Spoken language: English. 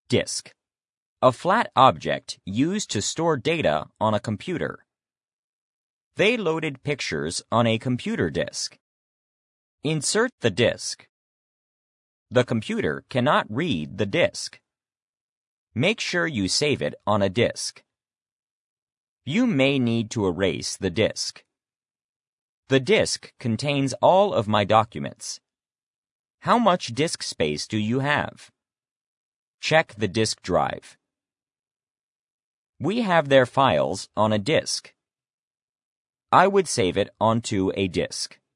Disk. A flat object used to store data on a computer. They loaded pictures on a computer disk. Insert the disk. The computer cannot read the disk. Make sure you save it on a disk. You may need to erase the disk. The disk contains all of my documents. How much disk space do you have? Check the disk drive. We have their files on a disk. I would save it onto a disk.